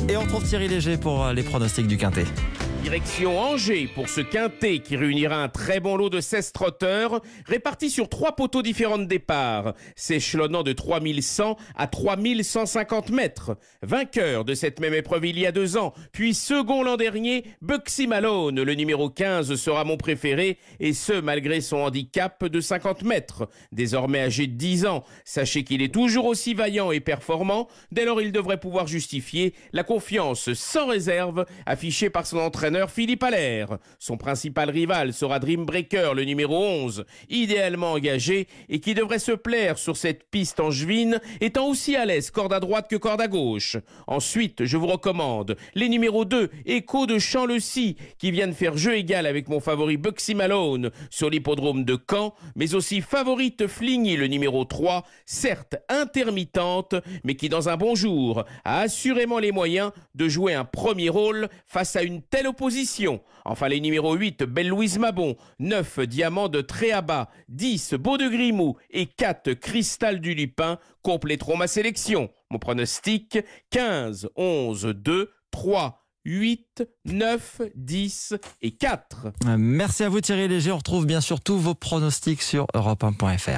Et on retrouve Thierry Léger pour les pronostics du Quintet. Direction Angers pour ce quintet qui réunira un très bon lot de 16 trotteurs répartis sur 3 poteaux différents de départ, s'échelonnant de 3100 à 3150 mètres. Vainqueur de cette même épreuve il y a 2 ans, puis second l'an dernier, Bugsy Malone, le numéro 15, sera mon préféré, et ce malgré son handicap de 50 mètres. Désormais âgé de 10 ans, sachez qu'il est toujours aussi vaillant et performant, dès lors il devrait pouvoir justifier la confiance sans réserve affichée par son entraîneur Philippe Allaire. Son principal rival sera Dream Breaker, le numéro 11, idéalement engagé et qui devrait se plaire sur cette piste angevine, étant aussi à l'aise corde à droite que corde à gauche. Ensuite, je vous recommande les numéros 2, Echo de Champ-le-Cy, qui viennent faire jeu égal avec mon favori Bugsy Malone sur l'hippodrome de Caen, mais aussi Favorite Fligny, le numéro 3, certes intermittente, mais qui dans un bon jour a assurément les moyens de jouer un premier rôle face à une telle opposition. Enfin les numéros 8, Belle Louise Mabon, 9, Diamant de Tréaba, 10, Beau de Grimou et 4, Cristal du Lupin compléteront ma sélection. Mon pronostic, 15, 11, 2, 3, 8, 9, 10 et 4. Merci à vous Thierry Léger. On retrouve bien sûr tous vos pronostics sur europe1.fr.